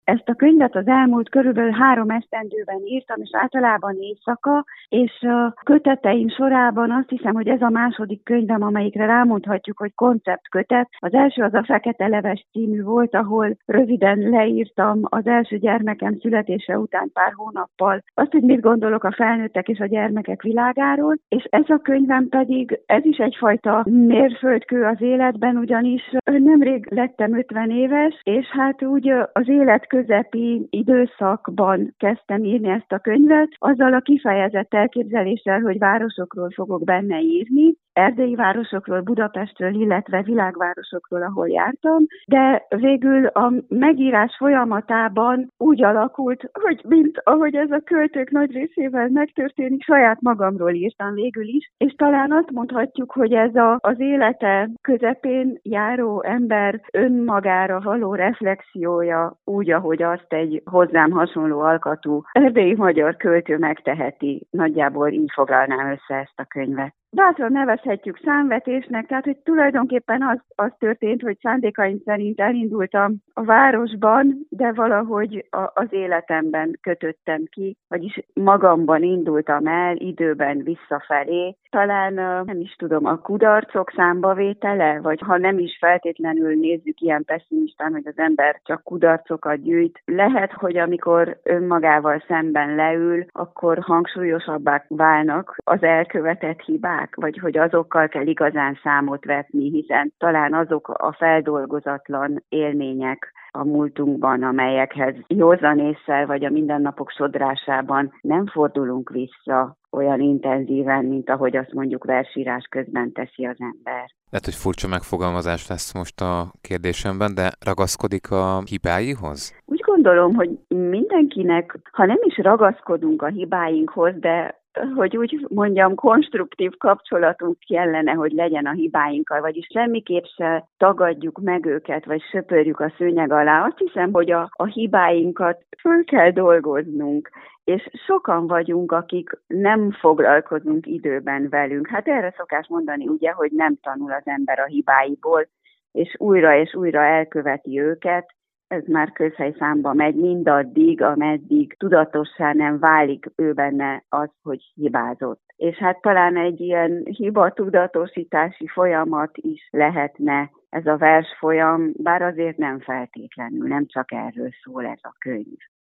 Ezt a könyvet az elmúlt körülbelül 3 esztendőben írtam, és általában éjszaka, és a köteteim sorában azt hiszem, hogy ez a második könyvem, amelyikre rámondhatjuk, hogy konceptkötet. Az első az a Fekete Leves című volt, ahol röviden leírtam az első gyermekem születése után pár hónappal azt, hogy mit gondolok a felnőttek és a gyermekek világáról, és ez a könyvem pedig, ez is egyfajta mérföldkő az életben, ugyanis nemrég lettem 50 éves, és hát úgy az élet közepi időszakban kezdtem írni ezt a könyvet, azzal a kifejezett elképzeléssel, hogy városokról fogok benne írni, erdélyi városokról, Budapestről, illetve világvárosokról, ahol jártam, de végül a megírás folyamatában úgy alakult, hogy mint ahogy ez a költők nagy részével megtörténik, saját magamról írtam végül is, és talán azt mondhatjuk, hogy ez az élete közepén járó ember önmagára való reflexiója úgy, ahogy azt egy hozzám hasonló alkatú erdélyi magyar költő megteheti. Nagyjából így foglalnám össze ezt a könyvet. Bátran nevezhetjük számvetésnek, tehát hogy tulajdonképpen az történt, hogy szándékaim szerint elindultam a városban, de valahogy az életemben kötöttem ki, vagyis magamban indultam el időben visszafelé. Talán nem is tudom, a kudarcok számbavétele, vagy ha nem is feltétlenül nézzük ilyen pesszimistán, hogy az ember csak kudarcokat gyűjt. Lehet, hogy amikor önmagával szemben leül, akkor hangsúlyosabbá válnak az elkövetett hibák, vagy hogy azokkal kell igazán számot vetni, hiszen talán azok a feldolgozatlan élmények a múltunkban, amelyekhez józan ésszel vagy a mindennapok sodrásában nem fordulunk vissza olyan intenzíven, mint ahogy azt mondjuk versírás közben teszi az ember. Lehet, hogy furcsa megfogalmazás lesz most a kérdésemben, de ragaszkodik a hibáihoz? Úgy gondolom, hogy mindenkinek, ha nem is ragaszkodunk a hibáinkhoz, de hogy úgy mondjam, konstruktív kapcsolatunk kellene, hogy legyen a hibáinkkal, vagyis semmiképp se tagadjuk meg őket, vagy söpörjük a szőnyeg alá. Azt hiszem, hogy a hibáinkat föl kell dolgoznunk, és sokan vagyunk, akik nem foglalkozunk időben velünk. Hát erre szokás mondani, ugye, hogy nem tanul az ember a hibáiból, és újra elköveti őket. Ez már közhelyszámba megy mindaddig, ameddig tudatossá nem válik ő benne az, hogy hibázott. És hát talán egy ilyen hibatudatosítási folyamat is lehetne ez a versfolyam, bár azért nem feltétlenül, nem csak erről szól ez a könyv.